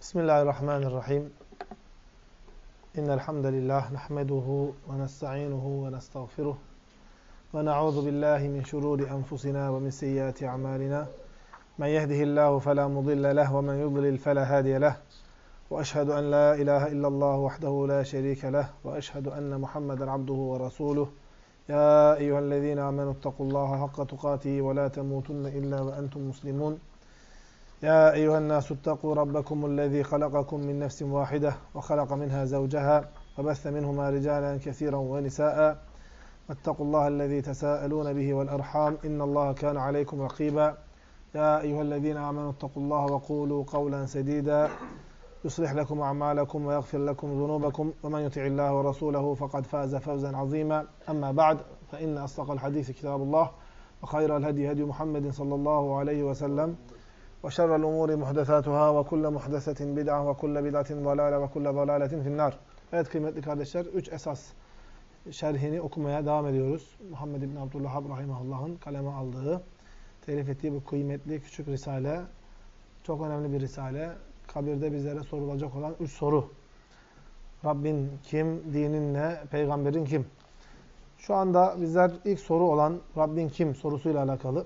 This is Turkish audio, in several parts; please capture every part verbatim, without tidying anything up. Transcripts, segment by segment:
Bismillahirrahmanirrahim. İnnel hamdelellahi nahmeduhu ve nestainuhu ve nestağfiruh ve na'udzu billahi min şururi enfusina ve min seyyiati a'malina. Men yehdihillahu fela mudille leh ve men yudlil fela hadiye leh. Ve eşhedü en la ilahe illallah vahdehu la şerike leh ve eşhedü enne Muhammeden abduhu ve resuluh. Ya eyyühellezine amenuttakullaha hakka tukatihi ve la temutunne illa ve entum muslimun. يا أيها الناس اتقوا ربكم الذي خلقكم من نفس واحدة وخلق منها زوجها وبث منهما رجالا كثيرا ونساء واتقوا الله الذي تساءلون به والأرحام إن الله كان عليكم رقيبا يا أيها الذين آمنوا اتقوا الله وقولوا قولا سديدا يصلح لكم أعمالكم ويغفر لكم ذنوبكم ومن يطع الله ورسوله فقد فاز فوزا عظيما أما بعد فإن أصدق الحديث كتاب الله وخير الهدي هدي محمد صلى الله عليه وسلم وشر الأمور محدثاتها وكل محدثة بدعة وكل بدعة ضلالة وكل ضلالة في النار. Evet kıymetli kardeşler, üç esas şerhini okumaya devam ediyoruz. Muhammed İbn Abdülvehhab rahimahullah'ın kaleme aldığı, telif ettiği bu kıymetli küçük risale, çok önemli bir risale. Kabirde bizlere sorulacak olan üç soru. Rabbin kim, dinin ne, peygamberin kim? Şu anda bizler ilk soru olan Rabbin kim sorusuyla alakalı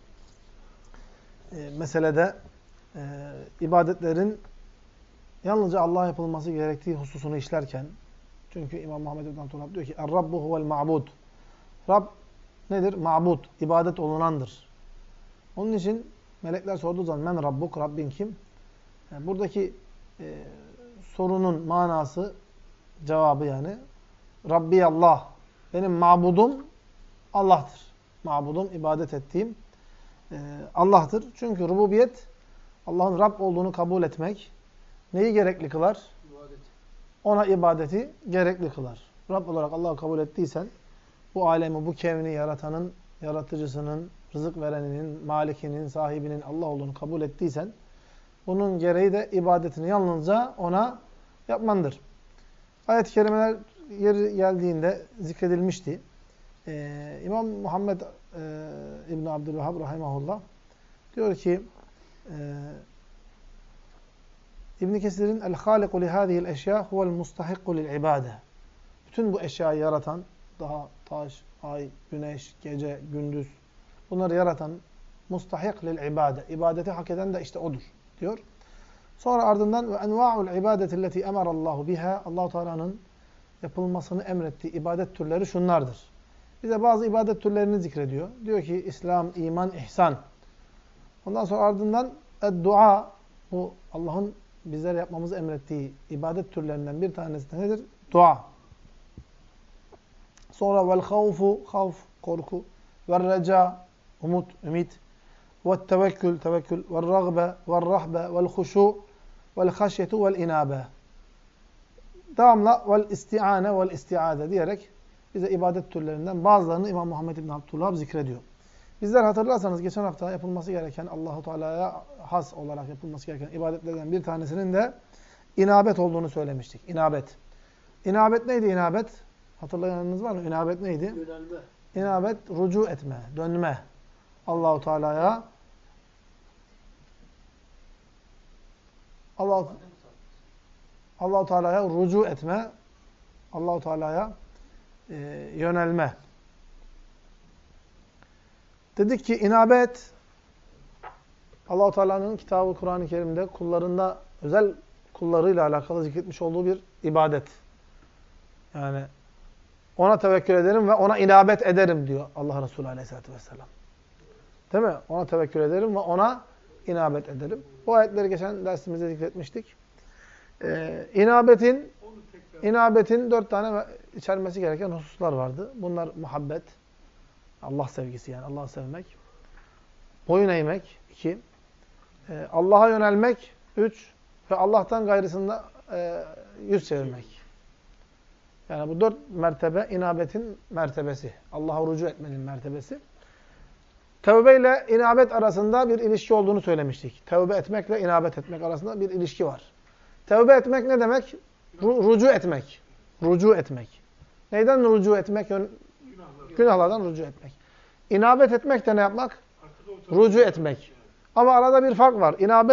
E, meselede e, ibadetlerin yalnızca Allah'a yapılması gerektiği hususunu işlerken, çünkü İmam Muhammed İbn Abdülvehhab diyor ki Er-Rabbu huvel ma'bud. Rab nedir? Ma'bud, ibadet olunandır. Onun için melekler sorduğu zaman men Rabbuk, Rabbin kim? Yani buradaki e, sorunun manası, cevabı yani Rabbi Allah, benim ma'budum Allah'tır. Ma'budum, ibadet ettiğim Allah'tır. Çünkü rububiyet, Allah'ın Rab olduğunu kabul etmek neyi gerekli kılar? İbadet. Ona ibadeti gerekli kılar. Rab olarak Allah'ı kabul ettiysen, bu alemi, bu kevni yaratanın, yaratıcısının, rızık vereninin, malikinin, sahibinin Allah olduğunu kabul ettiysen, bunun gereği de ibadetini yalnızca ona yapmandır. Ayet-i kerimeler yeri geldiğinde zikredilmişti. Ee, İmam Muhammed e, İbn Abdülvehhab rahimahullah diyor ki e, İbn Kesir'in el-haliku li hadihi'l eşya huvel mustahikku lil ibade. Bütün bu eşyayı yaratan, daha taş, ay, güneş, gece, gündüz, bunları yaratan mustahik lil ibade. İbadeti hak eden de işte odur diyor. Sonra ardından ve enva'ul ibadetilleti emarallahu biha. Allah Teala'nın yapılmasını emrettiği ibadet türleri şunlardır. Bize bazı ibadet türlerini zikrediyor. Diyor ki İslam, iman, ihsan. Ondan sonra ardından dua, bu Allah'ın bizlere yapmamızı emrettiği ibadet türlerinden bir tanesi de nedir? Dua. Sonra vel havfu, havf, korku. Vel reca, umut, ümit. Vel tevekkül, tevekkül. Vel ragbe, vel rahbe, vel huşu, vel haşyetu, vel inabe. Devamla vel isti'ane, vel isti'ade diyerek bize ibadet türlerinden bazılarını İmam Muhammed İbn Abdülvehhab zikrediyor. Bizler hatırlarsanız geçen hafta yapılması gereken, Allah-u Teala'ya has olarak yapılması gereken ibadetlerden bir tanesinin de inabet olduğunu söylemiştik. İnabet. İnabet neydi inabet? Hatırlayanınız var mı? İnabet neydi? Yönelme. İnabet, rucu etme, dönme. Allah-u Teala'ya Allah Allah-u Teala'ya rucu etme. Allah-u Teala'ya e, yönelme. Dedik ki inabet Allah-u Teala'nın kitabı Kur'an-ı Kerim'de kullarında, özel kullarıyla alakalı zikretmiş olduğu bir ibadet. Yani ona tevekkül ederim ve ona inabet ederim diyor Allah Resulü Aleyhisselatü Vesselam. Değil mi? Ona tevekkül ederim ve ona inabet ederim. Bu ayetleri geçen dersimizde zikretmiştik. Ee, inabetin inabetin dört tane içermesi gereken hususlar vardı. Bunlar muhabbet, Allah sevgisi yani Allah'ı sevmek. Boyun eğmek, iki. Ee, Allah'a yönelmek, üç. Ve Allah'tan gayrısında e, yüz çevirmek. Yani bu dört mertebe inabetin mertebesi. Allah'a rucu etmenin mertebesi. Tevbe ile inabet arasında bir ilişki olduğunu söylemiştik. Tevbe etmekle inabet etmek arasında bir ilişki var. Tevbe etmek ne demek? Ru rucu etmek. Rucu etmek. Neyden rucu etmek? Günahlardan, Günahlardan rucu etmek. İnabet etmek de ne yapmak? Rucu etmek. Ama arada bir fark var. İnabet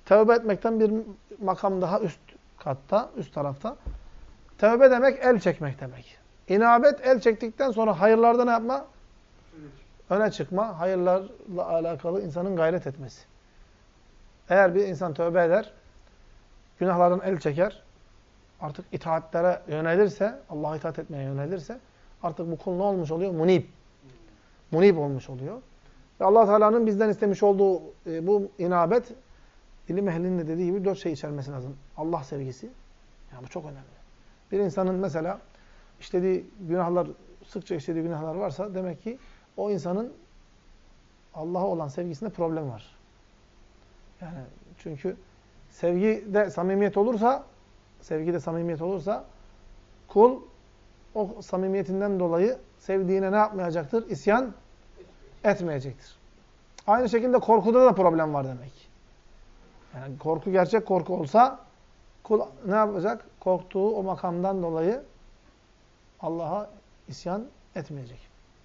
Tevbe etmekten bir makam daha üst katta, üst tarafta. Tevbe demek el çekmek demek. İnabet el çektikten sonra hayırlarda ne yapma? Öne çıkma. Hayırlarla alakalı insanın gayret etmesi. Eğer bir insan tövbe eder, günahlardan el çeker, artık itaatlere yönelirse, Allah'a itaat etmeye yönelirse, artık bu kul ne olmuş oluyor? Munib. Munib olmuş oluyor. Ve Allah Teala'nın bizden istemiş olduğu e, bu inabet, ilim ehlinin de dediği gibi dört şey içermesi lazım. Allah sevgisi. Yani bu çok önemli. Bir insanın mesela işlediği günahlar, sıkça işlediği günahlar varsa demek ki o insanın Allah'a olan sevgisinde problem var. Yani çünkü sevgide samimiyet olursa, sevgide samimiyet olursa kul o samimiyetinden dolayı sevdiğine ne yapmayacaktır? İsyan etmeyecektir. Aynı şekilde korkuda da problem var demek. Yani korku gerçek korku olsa kul ne yapacak? Korktuğu o makamdan dolayı Allah'a isyan etmeyecek.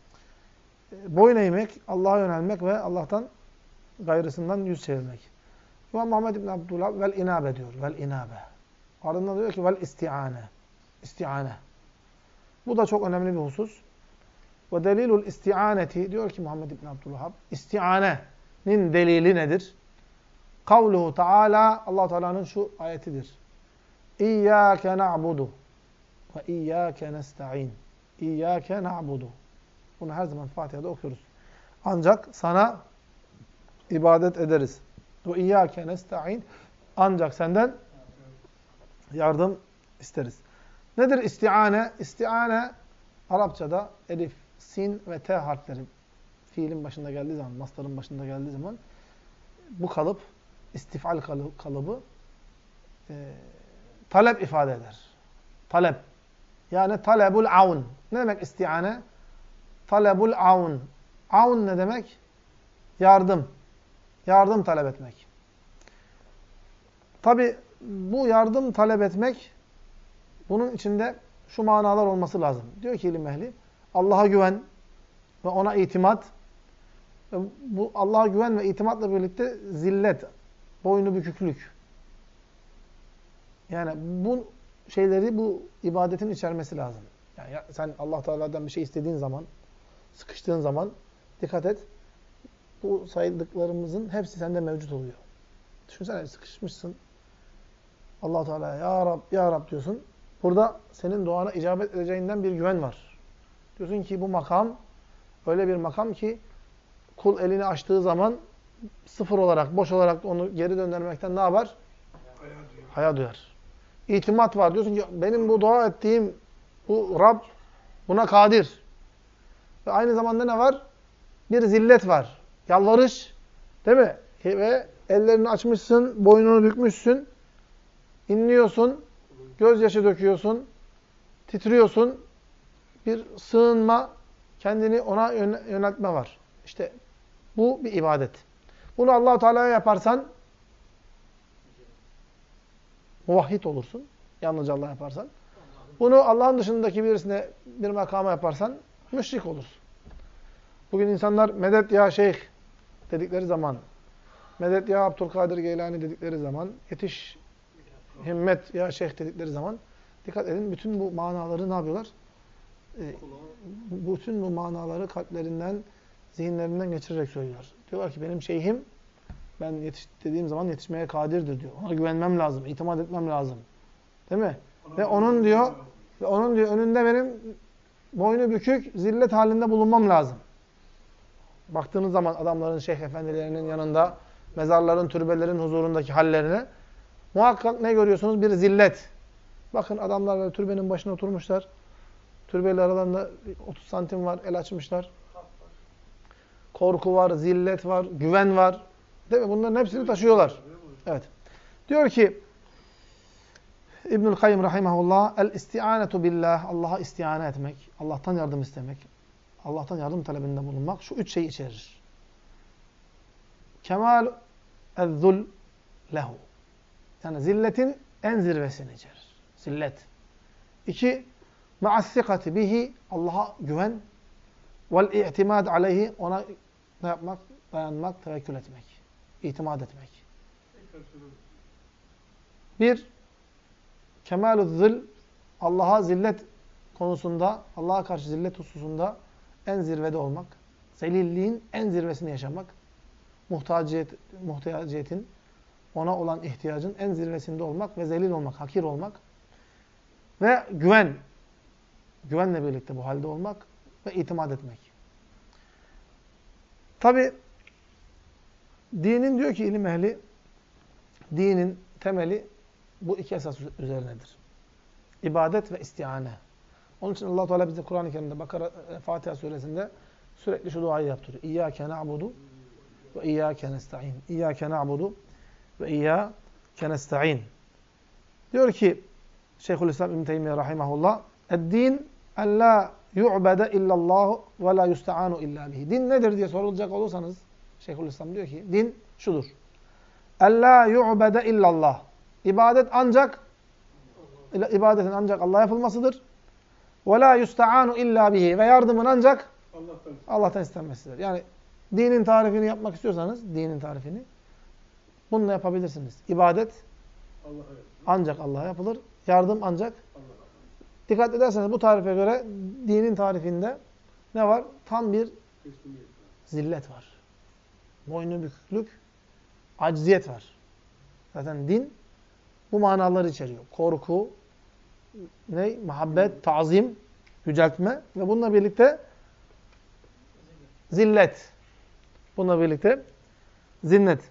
Boyun eğmek, Allah'a yönelmek ve Allah'tan gayrısından yüz çevirmek. İmam Muhammed İbn Abdullah vel inabe diyor. Vel inabe. Ardından diyor ki vel isti'ane. İsti'ane. Bu da çok önemli bir husus. Ve delilul isti'aneti diyor ki Muhammed İbn Abdullah, isti'anenin delili nedir? Kavluhu Teala, Allah Teala'nın şu ayetidir. İyyâke na'budu ve iyyâke nesta'in. İyyâke na'budu. Bunu her zaman Fatiha'da okuyoruz. Ancak sana ibadet ederiz. Ve iyyâke nesta'in. Ancak senden yardım isteriz. Nedir isti'ane? İsti'ane Arapçada elif, sin ve t harfleri fiilin başında geldiği zaman, mastarın başında geldiği zaman bu kalıp, istifal kalıbı e, talep ifade eder. Talep. Yani talebul avn. Ne demek isti'ane? Talebul avn. Avn ne demek? Yardım. Yardım talep etmek. Tabi bu yardım talep etmek, bunun içinde şu manalar olması lazım. Diyor ki ilim ehli, Allah'a güven ve ona itimat. Ve bu Allah'a güven ve itimatla birlikte zillet, boynu büküklük. Yani bu şeyleri, bu ibadetin içermesi lazım. Yani sen Allah Teala'dan bir şey istediğin zaman, sıkıştığın zaman dikkat et. Bu saydıklarımızın hepsi sende mevcut oluyor. Düşünsene sıkışmışsın. Allah Teala'ya ya Rab, ya Rab diyorsun. Burada senin duana icabet edeceğinden bir güven var. Diyorsun ki bu makam öyle bir makam ki kul elini açtığı zaman sıfır olarak, boş olarak onu geri döndürmekten ne yapar? Haya duyar. Haya duyar. İtimat var. Diyorsun ki benim bu dua ettiğim bu Rab buna kadir. Ve aynı zamanda ne var? Bir zillet var. Yalvarış. Değil mi? Ve ellerini açmışsın, boynunu bükmüşsün. İnliyorsun. Gözyaşı döküyorsun. Titriyorsun. Bir sığınma, kendini ona yöneltme var. İşte bu bir ibadet. Bunu Allah-u Teala'ya yaparsan muvahhid olursun. Yalnızca Allah yaparsan. Bunu Allah'ın dışındaki birisine bir makama yaparsan müşrik olursun. Bugün insanlar medet ya şeyh dedikleri zaman, medet ya Abdülkadir Geylani dedikleri zaman, yetiş himmet ya şeyh dedikleri zaman dikkat edin, bütün bu manaları ne yapıyorlar? E, bütün bu manaları kalplerinden, zihinlerinden geçirerek söylüyorlar. Diyorlar ki benim şeyhim, ben yetiş dediğim zaman yetişmeye kadirdir diyor. Ona güvenmem lazım, itimat etmem lazım. Değil mi? Ona ve onun diyor, ve onun diyor önünde benim boynu bükük, zillet halinde bulunmam lazım. Baktığınız zaman adamların, şeyh efendilerinin yanında, mezarların, türbelerin huzurundaki hallerine muhakkak ne görüyorsunuz? Bir zillet. Bakın adamlar türbenin başına oturmuşlar. Türbeyle aralarında otuz santim var, el açmışlar. Korku var, zillet var, güven var. Değil mi? Bunların hepsini taşıyorlar. Evet. Diyor ki İbnül Kayyim rahimahullah, el-isti'anetu billah, Allah'a isti'ane etmek, Allah'tan yardım istemek, Allah'tan yardım talebinde bulunmak şu üç şeyi içerir. Kemal ez-zul lehu. Yani zilletin en zirvesini içerir. Zillet. İki, ma'as-sikati bihi, Allah'a güven, vel-i'timad aleyhi, ona ne yapmak? Dayanmak, tevekkül etmek, itimat etmek. Bir, kemalü zil, Allah'a zillet konusunda, Allah'a karşı zillet hususunda en zirvede olmak. Zelilliğin en zirvesini yaşamak. Muhtaciyet, muhtaciyetin, ona olan ihtiyacın en zirvesinde olmak ve zelil olmak, hakir olmak. Ve güven, güvenle birlikte bu halde olmak ve itimat etmek. Tabi dinin diyor ki ilim ehli, dinin temeli bu iki esas üzerinedir. İbadet ve istiane. Onun için Allah Teala bize Kur'an-ı Kerim'de Bakara Fatiha suresinde sürekli şu duayı yaptırıyor. İyyâke na'budu ve iyyâke nesta'in. İyyâke na'budu ve iyyâke nesta'in. Diyor ki Şeyhülislam İbn Teymiyye rahimahullah, "Ed-din en la yu'bede illallahu ve la yusta'anu illa bihi." Din nedir diye sorulacak olursanız Şeyhülislam diyor ki din şudur. En la yu'bede illallah. İbadet ancak ibadetin ancak Allah'a yapılmasıdır. Ve la yusta'anu illa bihi ve yardımın ancak Allah'tan, Allah'tan istenmesidir. Yani dinin tarifini yapmak istiyorsanız dinin tarifini bununla yapabilirsiniz. İbadet Allah'a ancak Allah'a yapılır. Yardım ancak Allah'a. Dikkat ederseniz bu tarife göre dinin tarifinde ne var? Tam bir zillet var. Boynu büküklük, acziyet var. Zaten din bu manaları içeriyor. Korku, ne? Muhabbet, tazim, yüceltme ve bununla birlikte zillet. Bununla birlikte zillet.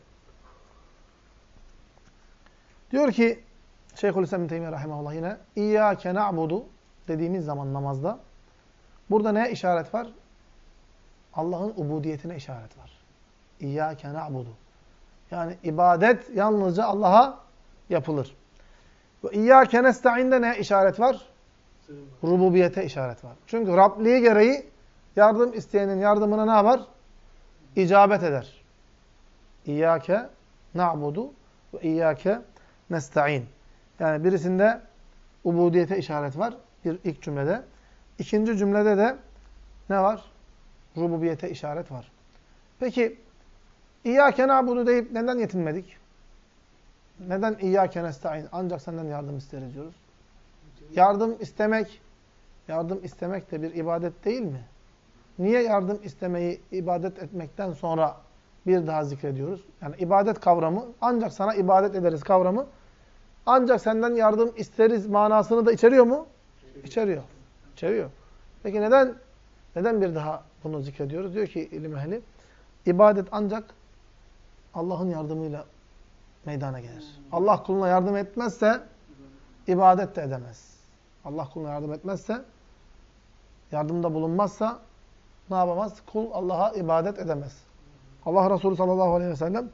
Diyor ki Şeyhülislam İbn Teymiyye rahimehullah yine İyyâke na'budu dediğimiz zaman namazda burada neye işaret var? Allah'ın ubudiyetine işaret var. İyyâke na'budu. Yani ibadet yalnızca Allah'a yapılır. Ve İyyâke nesta'inde neye işaret var? Rububiyete işaret var. Çünkü Rabliği gereği yardım isteyenin yardımına ne yapar? İcabet eder. İyyâke na'budu ve İyyâke nesta'in. Yani birisinde ubudiyete işaret var. Bir ilk cümlede. İkinci cümlede de ne var? Rububiyete işaret var. Peki İyyâke na'budu deyip neden yetinmedik? Neden İyyâke nesta'in? Ancak senden yardım isteriz diyoruz. Yardım istemek, yardım istemek de bir ibadet değil mi? Niye yardım istemeyi ibadet etmekten sonra bir daha zikrediyoruz? Yani ibadet kavramı, ancak sana ibadet ederiz kavramı, ancak senden yardım isteriz manasını da içeriyor mu? İçeriyor. İçeriyor. Peki neden neden bir daha bunu zikrediyoruz? Diyor ki ilim ehli, ibadet ancak Allah'ın yardımıyla meydana gelir. Allah kuluna yardım etmezse ibadet de edemez. Allah kuluna yardım etmezse, yardımda bulunmazsa ne yapamaz? Kul Allah'a ibadet edemez. Allah Resulü sallallahu aleyhi ve sellem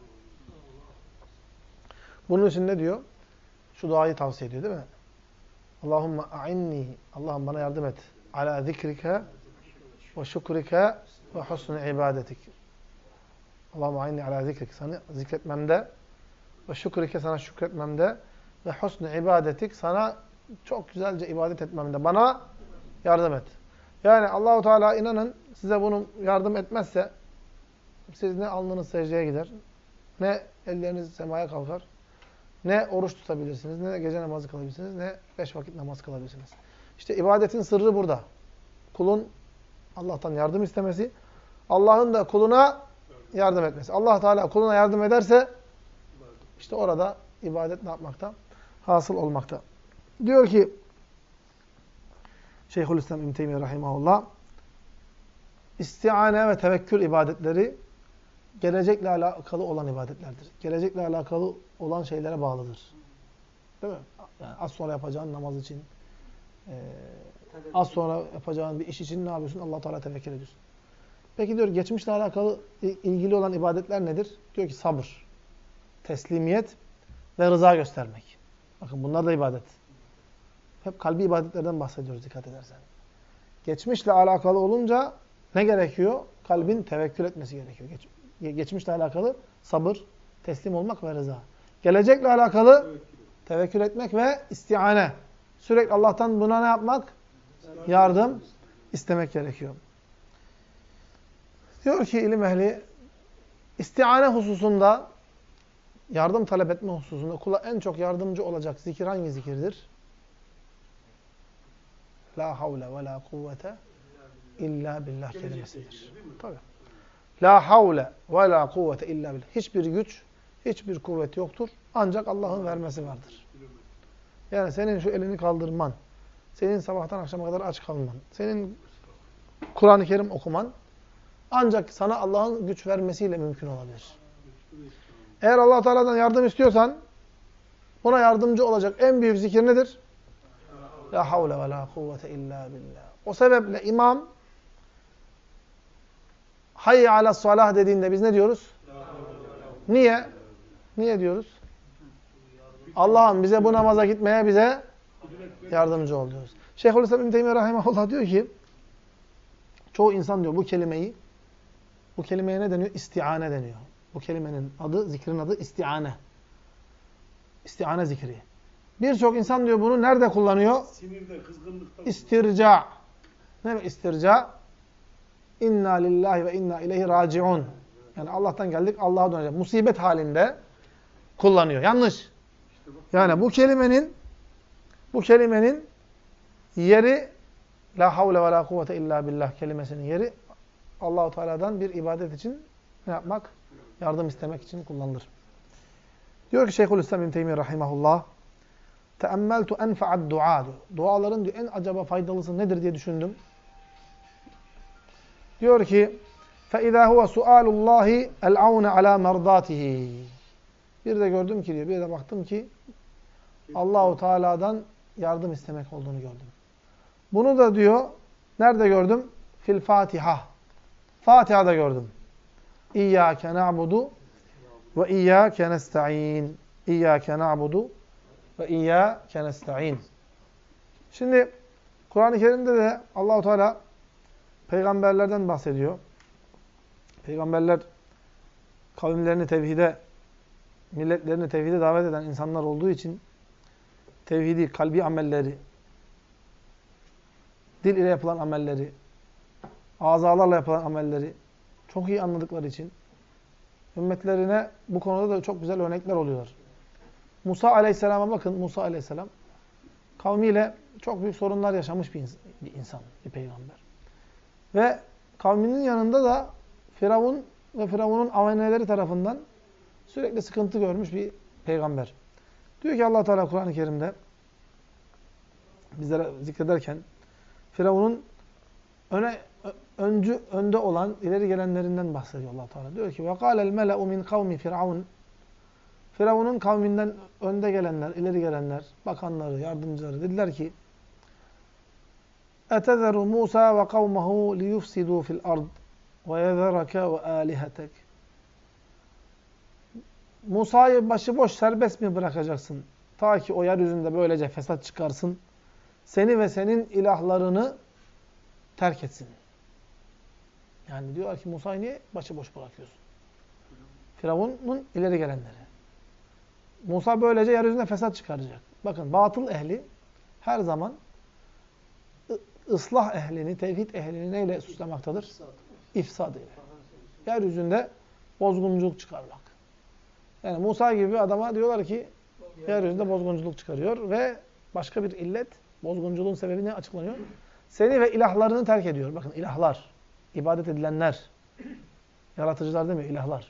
bunun için ne diyor? Şu duayı tavsiye ediyor değil mi? Allahümme a'inni, Allah'ım bana yardım et. Ala zikrike ve şükrike ve husnü ibadetik. Allahümme a'inni ala zikrike, sana zikretmemde ve şükrike, sana şükretmemde ve husnü ibadetik, sana çok güzelce ibadet etmemde bana yardım et. Yani Allahu Teala inanın size bunu yardım etmezse siz ne alnınız secdeye gider, ne elleriniz semaya kalkar, ne oruç tutabilirsiniz, ne gece namazı kılabilirsiniz, ne beş vakit namaz kılabilirsiniz. İşte ibadetin sırrı burada. Kulun Allah'tan yardım istemesi, Allah'ın da kuluna yardım etmesi. Allah Teala kuluna yardım ederse işte orada ibadet ne yapmakta? Hasıl olmakta. Diyor ki Şeyhülislam İbn Teymiyye rahimahullah, istiane ve tevekkül ibadetleri gelecekle alakalı olan ibadetlerdir. Gelecekle alakalı olan şeylere bağlıdır. Değil mi? Yani az sonra yapacağın namaz için, e, az sonra yapacağın bir iş için ne yapıyorsun? Allah Teala tevekkül ediyorsun. Peki diyor, geçmişle alakalı ilgili olan ibadetler nedir? Diyor ki sabır, teslimiyet ve rıza göstermek. Bakın bunlar da ibadet. Hep kalbi ibadetlerden bahsediyoruz dikkat edersen. Geçmişle alakalı olunca ne gerekiyor? Kalbin tevekkül etmesi gerekiyor. Geç, geçmişle alakalı sabır, teslim olmak ve rıza. Gelecekle alakalı tevekkül, tevekkül etmek ve istiane. Sürekli Allah'tan buna ne yapmak? Yardım istemek gerekiyor. Diyor ki ilim ehli, istiane hususunda yardım talep etme hususunda kula en çok yardımcı olacak zikir hangi zikirdir? La havle ve la kuvvete illa billah kelimesidir. Tabii. La havle ve la kuvvete illa billah. Hiçbir güç, hiçbir kuvvet yoktur. Ancak Allah'ın vermesi vardır. Yani senin şu elini kaldırman, senin sabahtan akşama kadar aç kalman, senin Kur'an-ı Kerim okuman ancak sana Allah'ın güç vermesiyle mümkün olabilir. Eğer Allah Teala'dan yardım istiyorsan ona yardımcı olacak en büyük zikir nedir? La havle ve la kuvvete illa billah. O sebeple imam hayy ala salah dediğinde biz ne diyoruz? Niye? Niye diyoruz? Allah'ım bize bu namaza gitmeye bize yardımcı ol diyoruz. Şeyhülislam İbn Teymiyye rahimehullah diyor ki çoğu insan diyor bu kelimeyi bu kelimeye ne deniyor? İsti'ane deniyor. Bu kelimenin adı, zikrin adı isti'ane. İsti'ane zikri. Birçok insan diyor bunu nerede kullanıyor? Sinirde, kızgınlıkta. İstirca. Ne demek istirca? İnna lillahi ve inna ileyhi raciun. Yani Allah'tan geldik, Allah'a döneceğiz. Musibet halinde kullanıyor. Yanlış. Yani bu kelimenin bu kelimenin yeri la havle ve la kuvvete illa billah kelimesinin yeri Allah-u Teala'dan bir ibadet için ne yapmak? Yardım istemek için kullanılır. Diyor ki Şeyhülislam İbn Teymiyye rahimehullah teammeltu enfa'ad dua diyor. Duaların diyor en acaba faydalısı nedir diye düşündüm. Diyor ki فَاِذَا هُوَ سُؤَالُ اللّٰهِ الْعَوْنَ عَلَى مَرْضَاتِهِ. Bir de gördüm ki diyor, bir de baktım ki Allahu Teala'dan yardım istemek olduğunu gördüm. Bunu da diyor, nerede gördüm? Fil Fatiha. Fatiha'da gördüm. İyyâke na'budu ve iyyâke nesta'in. İyyâke na'budu ve iyyâke nesta'in. Şimdi Kur'an-ı Kerim'de de Allahu Teala peygamberlerden bahsediyor. Peygamberler kavimlerini tevhide, milletlerini tevhide davet eden insanlar olduğu için tevhidi, kalbi amelleri, dil ile yapılan amelleri, azalarla yapılan amelleri çok iyi anladıkları için ümmetlerine bu konuda da çok güzel örnekler oluyorlar. Musa Aleyhisselam'a bakın. Musa Aleyhisselam kavmiyle çok büyük sorunlar yaşamış bir insan, bir peygamber. Ve kavminin yanında da Firavun ve Firavun'un avaneleri tarafından sürekli sıkıntı görmüş bir peygamber. Diyor ki Allah Teala Kur'an-ı Kerim'de bizlere zikrederken Firavun'un öne öncü önde olan ileri gelenlerinden bahsediyor Allah Teala. Diyor ki ve kâle'l mele'u min kavmi Firavun. Firavun'un kavminden önde gelenler, ileri gelenler, bakanları, yardımcıları dediler ki etezeru Musa ve kavmehu liyufsidu fil ard ve yezerake ve alihetek. Musa'yı başıboş serbest mi bırakacaksın? Ta ki o yeryüzünde böylece fesat çıkarsın. Seni ve senin ilahlarını terk etsin. Yani diyorlar ki Musa'yı niye başıboş bırakıyorsun? Firavun'un ileri gelenleri. Musa böylece yeryüzünde fesat çıkaracak. Bakın batıl ehli her zaman ıslah ehlini, tevhid ehlini neyle suçlamaktadır? İfsad ile. Yeryüzünde bozgunculuk çıkarmak. Yani Musa gibi bir adama diyorlar ki yeryüzünde bozgunculuk çıkarıyor ve başka bir illet, bozgunculuğun sebebi ne açıklanıyor? Seni ve ilahlarını terk ediyor. Bakın ilahlar, ibadet edilenler, yaratıcılar demiyor, ilahlar.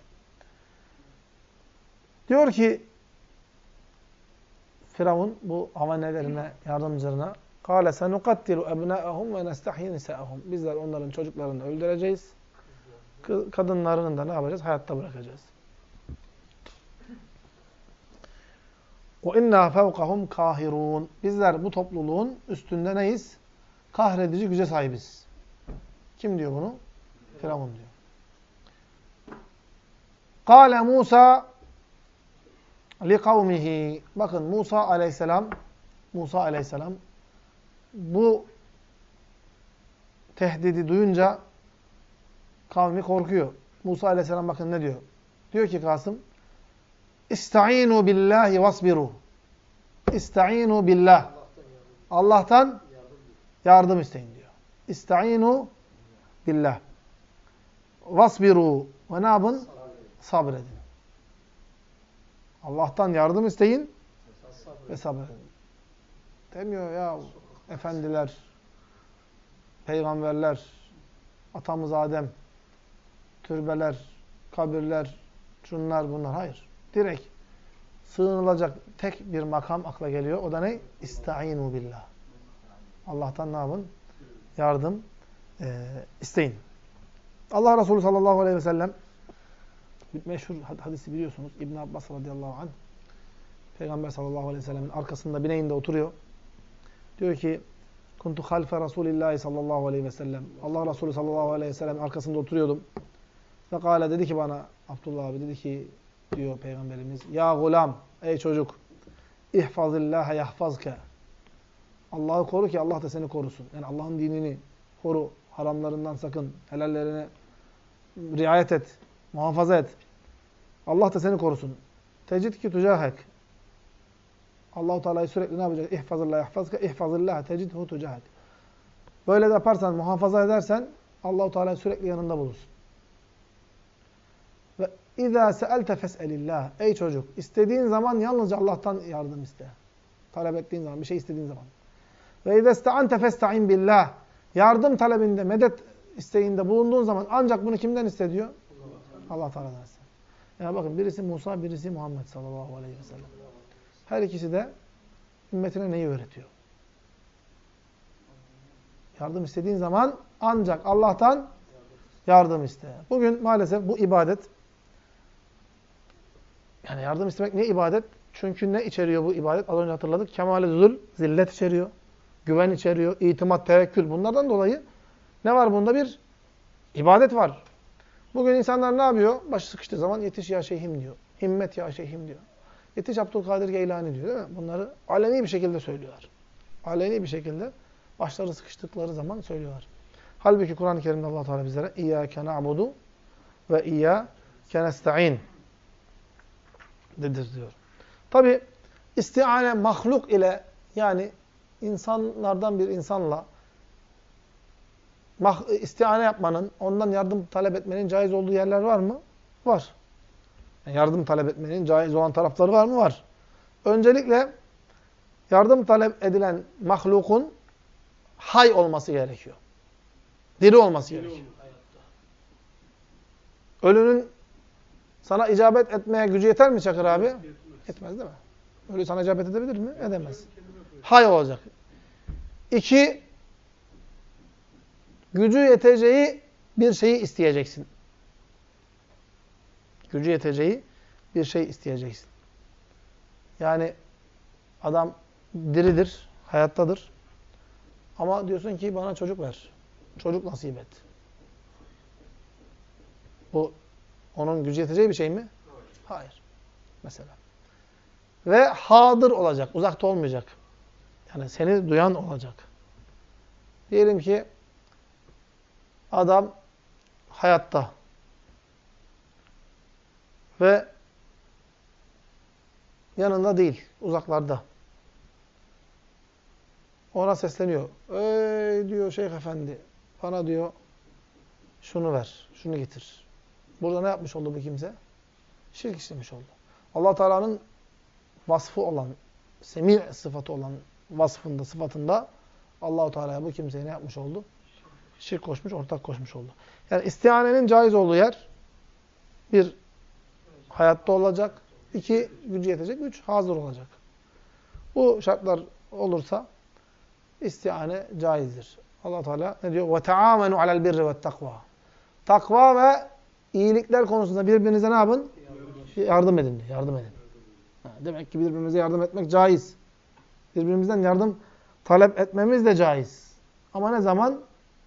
Diyor ki Firavun bu havanelerine, yardımcılarına قَالَ سَنُقَتِّلُ أَبْنَاءَهُمْ وَنَسْتَحْيِ نِسَاءَهُمْ. Bizler onların çocuklarını öldüreceğiz. Kadınlarını da ne yapacağız? Hayatta bırakacağız. وَاِنَّا فَوْقَهُمْ كَاهِرُونَ. Bizler bu topluluğun üstünde neyiz? Kahredici güce sahibiz. Kim diyor bunu? Firavun diyor. قَالَ Musa لِقَوْمِهِ. Bakın Musa aleyhisselam Musa aleyhisselam bu tehdidi duyunca kavmi korkuyor. Musa aleyhisselam bakın ne diyor? Diyor ki Kasım İsta'inu billahi vasbiru. İsta'inu billah. Allah'tan yardım isteyin diyor. İsta'inu billah. Vasbiru. Ve ne yapın? Sabredin. Allah'tan yardım isteyin ve sabredin. Demiyor ya efendiler, peygamberler, atamız Adem, türbeler, kabirler, şunlar bunlar. Hayır. Direkt sığınılacak tek bir makam akla geliyor. O da ne? İsta'inu billah. Allah'tan ne yapın? Yardım e, isteyin. Allah Resulü sallallahu aleyhi ve sellem meşhur hadisi biliyorsunuz. İbn Abbas radıyallahu anh Peygamber sallallahu aleyhi ve sellemin arkasında bineğinde oturuyor. Diyor ki kuntu halfe Resulillahi sallallahu aleyhi ve sellem. Allah Resulü sallallahu aleyhi ve sellem arkasında oturuyordum. Ve kâle dedi ki bana Abdullah abi dedi ki diyor Peygamberimiz ya gulam ey çocuk ihfazillâhe yahfazke. Allah'ı koru ki Allah da seni korusun. Yani Allah'ın dinini koru. Haramlarından sakın. Helallerine riayet et. Muhafaza et. Allah da seni korusun. Tecid ki tücahek. Allah-u Teala'yı sürekli ne yapacak? İhfazillah yahfazke. İhfazillah tecidhu tücahek. Böyle de yaparsan, muhafaza edersen Allah-u Teala'yı sürekli yanında bulursun. Ve izâ se'elte fes'elillah. Ey çocuk, istediğin zaman yalnızca Allah'tan yardım iste. Talep ettiğin zaman, bir şey istediğin zaman. Ve izâ ista'ante festa'in billah. Yardım talebinde, medet isteğinde bulunduğun zaman ancak bunu kimden istediyor? Allah Teala'dan istediyor. Yani bakın birisi Musa, birisi Muhammed sallallahu aleyhi ve sellem. Her ikisi de ümmetine neyi öğretiyor? Yardım istediğin zaman ancak Allah'tan yardım iste. Bugün maalesef bu ibadet, yani yardım istemek ne ibadet? Çünkü ne içeriyor bu ibadet? Az önce hatırladık. Kemal-i zul, zillet içeriyor. Güven içeriyor. İtimat, tevekkül. Bunlardan dolayı ne var bunda? Bir ibadet var. Bugün insanlar ne yapıyor? Başı sıkıştığı zaman yetiş ya şeyhim diyor. Himmet ya şeyhim diyor. Yetiş Abdülkadir Geylani diyor değil mi? Bunları aleni bir şekilde söylüyorlar. Aleni bir şekilde başları sıkıştıkları zaman söylüyorlar. Halbuki Kur'an-ı Kerim'de Allah Teala bizlere İyyâke na'budu ve İyyâke nesta'in dedir diyor. Tabi istiane mahluk ile yani insanlardan bir insanla istiane yapmanın, ondan yardım talep etmenin caiz olduğu yerler var mı? Var. Yani yardım talep etmenin caiz olan tarafları var mı? Var. Öncelikle yardım talep edilen mahlukun hay olması gerekiyor. Diri olması Diri gerekiyor. Ölünün sana icabet etmeye gücü yeter mi Çakır abi? Yetmez, Yetmez değil mi? Ölü sana icabet edebilir mi? Edemez. Hay olacak. İki, gücü yeteceği bir şeyi isteyeceksin. Gücü yeteceği bir şey isteyeceksin. Yani adam diridir, hayattadır. Ama diyorsun ki bana çocuk ver. Çocuk nasip et. Bu onun gücü yeteceği bir şey mi? Hayır. Mesela. Ve hadır olacak, uzakta olmayacak. Yani seni duyan olacak. Diyelim ki adam hayatta ve yanında değil, uzaklarda. Ona sesleniyor. Ey diyor Şeyh Efendi, bana diyor şunu ver, şunu getir. Burada ne yapmış oldu bu kimse? Şirk işlemiş oldu. Allah Teala'nın vasfı olan, semi sıfatı olan vasfında, sıfatında Allah-u Teala'ya bu kimseye ne yapmış oldu? Şirk koşmuş, ortak koşmuş oldu. Yani istianenin caiz olduğu yer bir, hayatta olacak. İki, gücü yetecek. Üç, hazır olacak. Bu şartlar olursa istiane caizdir. Allah Teala ne diyor? وَتَعَامَنُوا عَلَى الْبِرِّ وَالتَّقْوَى. Takva ve iyilikler konusunda birbirinize ne yapın? Yardım edin. Yardım edin. Demek ki birbirimize yardım etmek caiz. Birbirimizden yardım talep etmemiz de caiz. Ama ne zaman?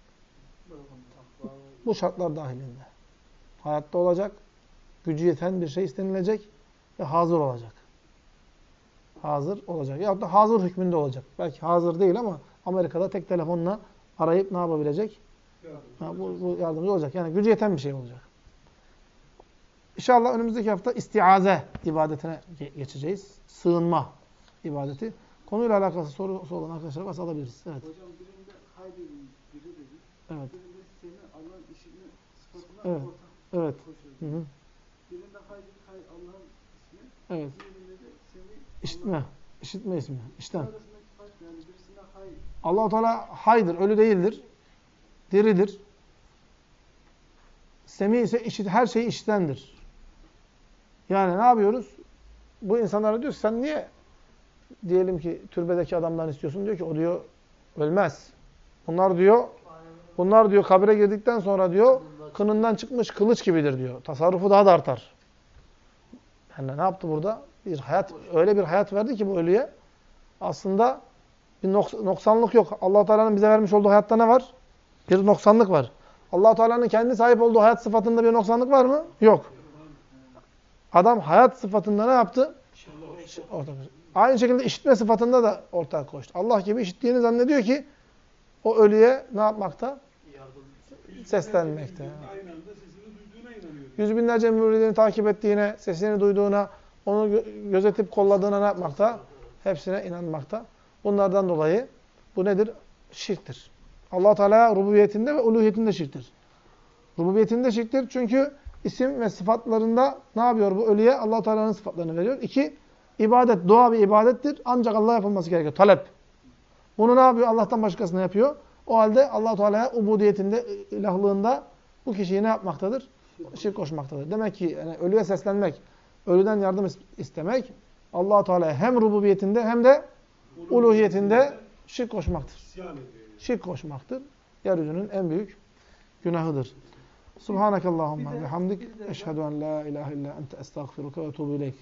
Bu şartlar dahilinde. Hayatta olacak, gücü yeten bir şey istenilecek ve hazır olacak. Hazır olacak. Ya da hazır hükmünde olacak. Belki hazır değil ama Amerika'da tek telefonla arayıp ne yapabilecek? Ha, bu, bu yardımcı olacak. Yani gücü yeten bir şey olacak. İnşallah önümüzdeki hafta istiaze ibadetine geçeceğiz. Sığınma ibadeti. Konuyla alakalı sorusu olan arkadaşlar varsa alabiliriz. Evet. Hocam birinde hay dediniz, biri dedi. Evet. Birinde seni Allah'ın işini sıfatına evet. Evet. Hı hı. Birinde hay dedik, hay Allah'ın ismi. Evet. İşitme. İşitme ismi. İşten. Allah-u Teala haydır, ölü değildir. Diridir. Semi ise işit, her şeyi işitendir. Yani ne yapıyoruz? Bu insanlara diyor ki sen niye diyelim ki türbedeki adamdan istiyorsun? Diyor ki o diyor ölmez. Bunlar diyor bunlar diyor kabre girdikten sonra diyor kınından çıkmış kılıç gibidir diyor. Tasarrufu daha da artar. Yani ne yaptı burada? Bir hayat, öyle bir hayat verdi ki bu ölüye. Aslında bir noksanlık yok. Allah-u Teala'nın bize vermiş olduğu hayatta ne var? Bir noksanlık var. Allah-u Teala'nın kendi sahip olduğu hayat sıfatında bir noksanlık var mı? Yok. Adam hayat sıfatında ne yaptı? Ortak. Aynı şekilde işitme sıfatında da ortak koştu. Allah gibi işittiğini zannediyor ki o ölüye ne yapmakta? Seslenmekte. Yüz binlerce müridini takip ettiğine, sesini duyduğuna, onu gözetip kolladığına ne yapmakta? Hepsine inanmakta. Bunlardan dolayı bu nedir? Şirktir. Allah Teala rububiyetinde ve uluhiyetinde şirktir. Rububiyetinde şirktir çünkü isim ve sıfatlarında ne yapıyor bu ölüye? Allah Teala'nın sıfatlarını veriyor. İki, ibadet, dua bir ibadettir. Ancak Allah'a yapılması gerekiyor. Talep. Bunu ne yapıyor? Allah'tan başkasına yapıyor. O halde Allah Teala'ya ubudiyetinde, ilahlığında bu kişiyi ne yapmaktadır? Şirk koşmaktadır. Demek ki yani ölüye seslenmek, ölüden yardım istemek Allah Teala'ya hem rububiyetinde hem de uluhiyetinde şirk koşmaktır. Şirk koşmaktır. Yeryüzünün en büyük günahıdır. Subhanakallahumma ve hamdik. Eşhedü en la ilahe illa ente estağfiruke ve etûbü ileyk.